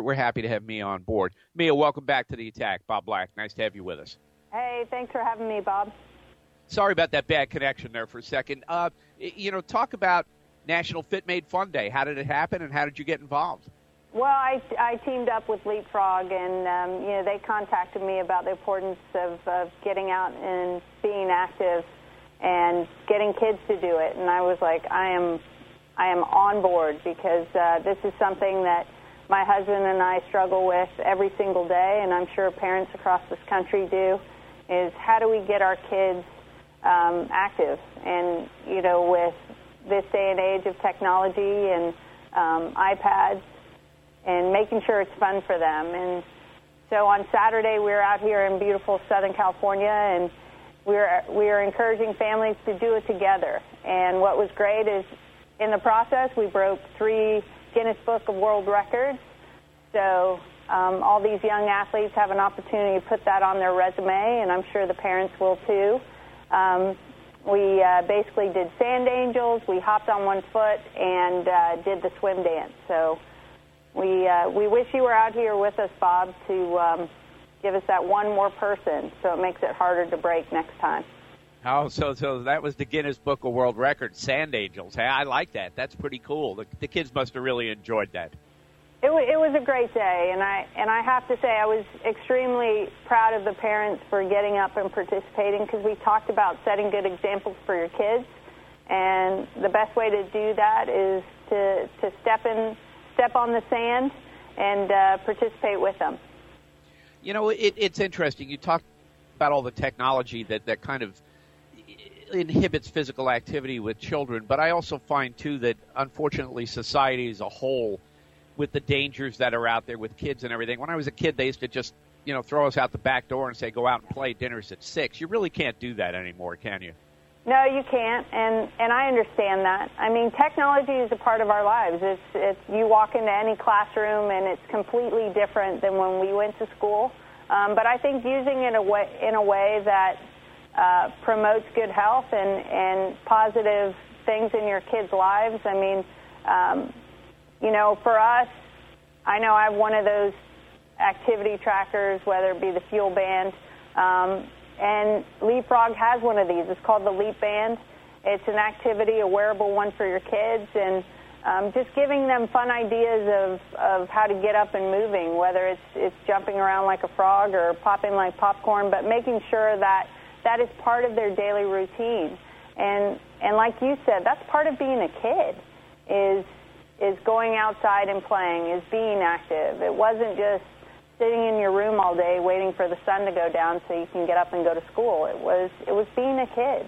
we're happy to have Mia on board. Mia, welcome back to The Attack. Bob Black, nice to have you with us. Hey, thanks for having me, Bob. Sorry about that bad connection there for a second. Talk about National Fit Made Fun Day. How did it happen, and how did you get involved? Well, I teamed up with Leapfrog, and they contacted me about the importance of getting out and being active and getting kids to do it. And I was like, I am on board, because this is something that my husband and I struggle with every single day, and I'm sure parents across this country do, is how do we get our kids active? And, with this day and age of technology and iPads, and making sure it's fun for them. And so on Saturday, we were out here in beautiful Southern California, and we are encouraging families to do it together. And what was great is, in the process, we broke 3 Guinness Book of World Records. So all these young athletes have an opportunity to put that on their resume, and I'm sure the parents will too. We basically did sand angels, we hopped on one foot, and did the swim dance. So we wish you were out here with us, Bob, to give us that one more person, so it makes it harder to break next time. Oh, so that was the Guinness Book of World Records, sand angels. Hey, I like that. That's pretty cool. The kids must have really enjoyed that. It was a great day, and I have to say I was extremely proud of the parents for getting up and participating, because we talked about setting good examples for your kids, and the best way to do that is to step on the sand and participate with them. It's interesting. You talk about all the technology that kind of inhibits physical activity with children, but I also find, too, that unfortunately society as a whole, with the dangers that are out there with kids and everything. When I was a kid, they used to just, throw us out the back door and say, go out and play, dinner's at 6. You really can't do that anymore, can you? No, you can't, and I understand that. I mean, technology is a part of our lives. It's you walk into any classroom, and it's completely different than when we went to school. But I think using it in a way that promotes good health and positive things in your kids' lives. I mean, for us, I know I have one of those activity trackers, whether it be the Fuel Band, and Leapfrog has one of these. It's called the Leap Band. It's an activity, a wearable one for your kids, and just giving them fun ideas of how to get up and moving, whether it's jumping around like a frog or popping like popcorn, but making sure that is part of their daily routine. And like you said, that's part of being a kid, is going outside and playing, is being active. It wasn't just sitting in your room all day waiting for the sun to go down so you can get up and go to school. It was being a kid.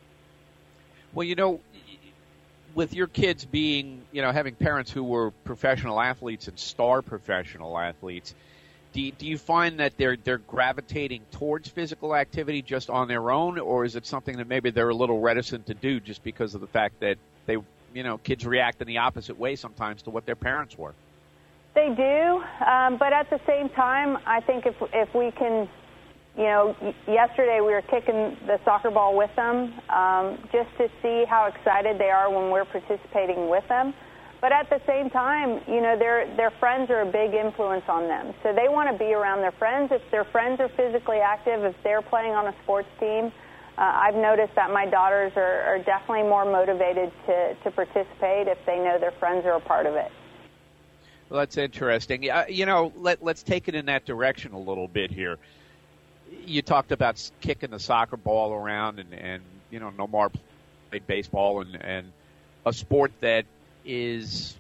Well, with your kids being, having parents who were professional athletes and star professional athletes, do you find that they're gravitating towards physical activity just on their own, or is it something that maybe they're a little reticent to do just because of the fact that they, kids react in the opposite way sometimes to what their parents were? They do, but at the same time, I think if we can, yesterday we were kicking the soccer ball with them just to see how excited they are when we're participating with them. But at the same time, their friends are a big influence on them. So they want to be around their friends. If their friends are physically active, if they're playing on a sports team, I've noticed that my daughters are definitely more motivated to participate if they know their friends are a part of it. Well, that's interesting. Let's take it in that direction a little bit here. You talked about kicking the soccer ball around, and Nomar played baseball, and a sport that is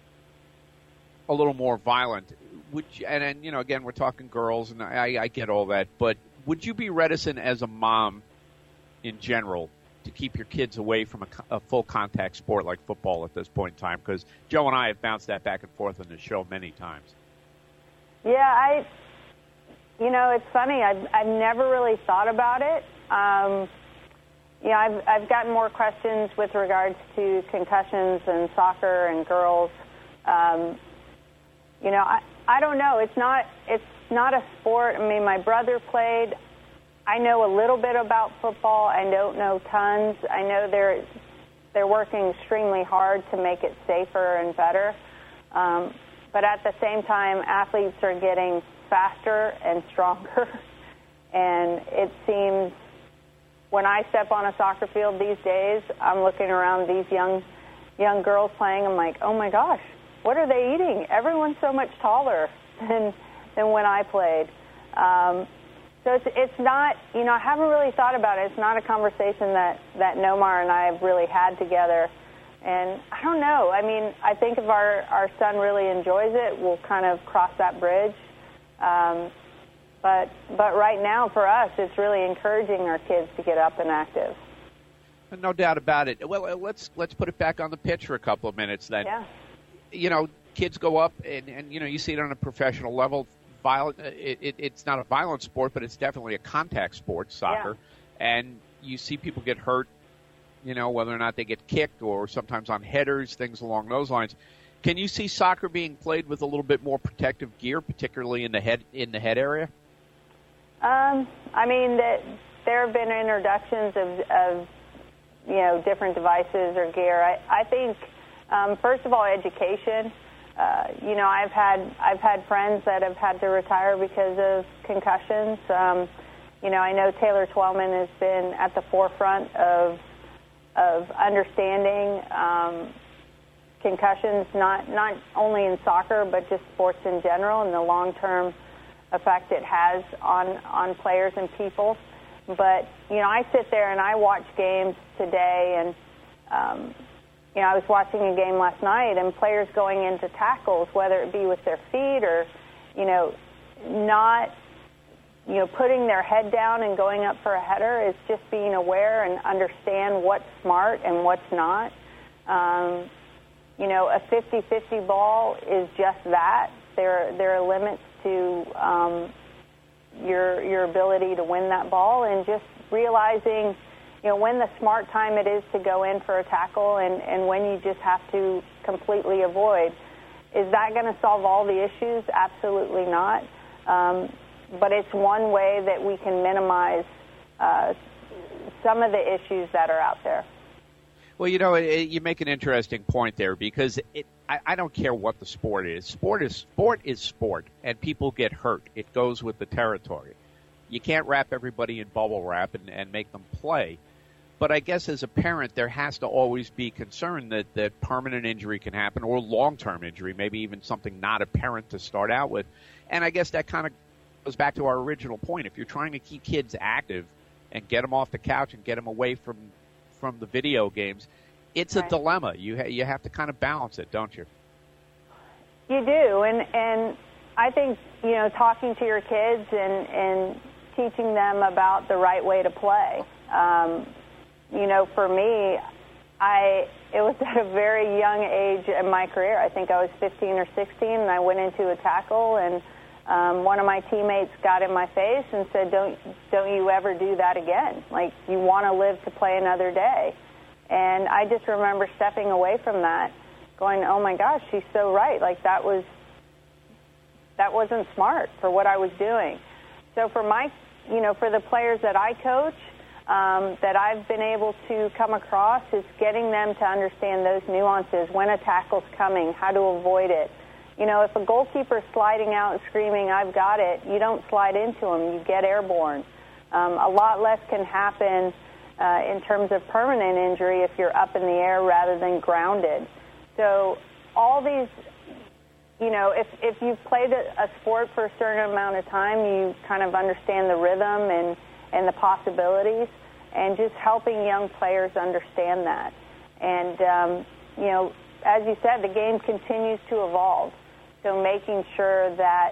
a little more violent. And again, we're talking girls, and I get all that, but would you be reticent as a mom in general to keep your kids away from a full contact sport like football at this point in time? Because Joe and I have bounced that back and forth on the show many times. Yeah, it's funny. I've never really thought about it. I've gotten more questions with regards to concussions and soccer and girls. I don't know. It's not a sport. I mean, my brother played. I know a little bit about football. I don't know tons. I know they're working extremely hard to make it safer and better. but at the same time, athletes are getting faster and stronger. And it seems when I step on a soccer field these days, I'm looking around these young girls playing. I'm like, oh my gosh, what are they eating? Everyone's so much taller than when I played. So it's not, I haven't really thought about it. It's not a conversation that Nomar and I have really had together. And I don't know. I mean, I think if our son really enjoys it, we'll kind of cross that bridge. But right now, for us, it's really encouraging our kids to get up and active. No doubt about it. Well, let's put it back on the pitch for a couple of minutes then. Yeah. Kids go up, and you see it on a professional level. It's not a violent sport, but it's definitely a contact sport, soccer. Yeah. And you see people get hurt, whether or not they get kicked or sometimes on headers, things along those lines. Can you see soccer being played with a little bit more protective gear, particularly in the head area? I mean, there have been introductions of different devices or gear. I think, first of all, education. I've had friends that have had to retire because of concussions. I know Taylor Twellman has been at the forefront of understanding concussions, not only in soccer but just sports in general, and the long-term effect it has on players and people. But I sit there and I watch games today, and I was watching a game last night, and players going into tackles, whether it be with their feet or, not, putting their head down and going up for a header, is just being aware and understand what's smart and what's not. A 50-50 ball is just that. There are limits to your ability to win that ball, and just realizing when the smart time it is to go in for a tackle and when you just have to completely avoid. Is that going to solve all the issues? Absolutely not. But it's one way that we can minimize some of the issues that are out there. Well, you make an interesting point there, because I don't care what the sport is. Sport is sport, and people get hurt. It goes with the territory. You can't wrap everybody in bubble wrap and make them play. But I guess as a parent, there has to always be concern that permanent injury can happen, or long-term injury, maybe even something not apparent to start out with. And I guess that kind of goes back to our original point. If you're trying to keep kids active and get them off the couch and get them away from the video games, it's a dilemma. You have to kind of balance it, don't you? You do, and I think talking to your kids and teaching them about the right way to play. For me, it was at a very young age in my career. I think I was 15 or 16, and I went into a tackle, and one of my teammates got in my face and said, "Don't you ever do that again? Like, you want to live to play another day." And I just remember stepping away from that, going, "Oh my gosh, she's so right. Like, that wasn't smart for what I was doing." So for for the players that I coach, that I've been able to come across, is getting them to understand those nuances, when a tackle's coming, how to avoid it. If a goalkeeper's sliding out and screaming, "I've got it," you don't slide into them. You get airborne. A lot less can happen in terms of permanent injury if you're up in the air rather than grounded. So all these, if you've played a sport for a certain amount of time, you kind of understand the rhythm and the possibilities, and just helping young players understand that. And, as you said, the game continues to evolve. So making sure that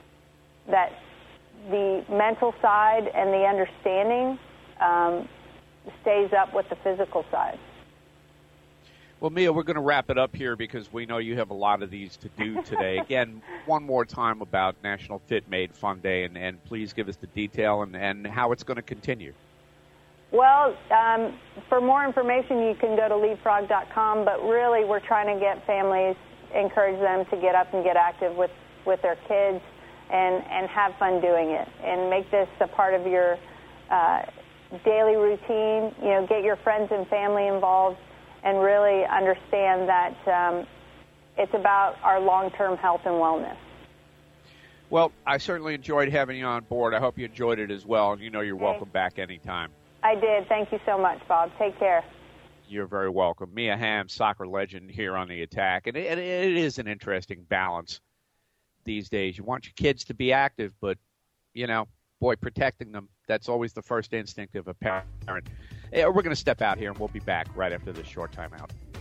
the mental side and the understanding stays up with the physical side. Well, Mia, we're going to wrap it up here because we know you have a lot of these to do today. Again, one more time about National Fit Made Fun Day, and please give us the detail and how it's going to continue. Well, for more information, you can go to leapfrog.com, but really we're trying to get families, encourage them to get up and get active with their kids and have fun doing it, and make this a part of your daily routine. Get your friends and family involved, and really understand that it's about our long-term health and wellness. Well, I certainly enjoyed having you on board. I hope you enjoyed it as well. You know you're welcome back anytime. I did. Thank you so much, Bob. Take care. You're very welcome. Mia Hamm, soccer legend here on The Attack. And it is an interesting balance these days. You want your kids to be active, but, you know, boy, protecting them, that's always the first instinct of a parent. We're going to step out here, and we'll be back right after this short timeout.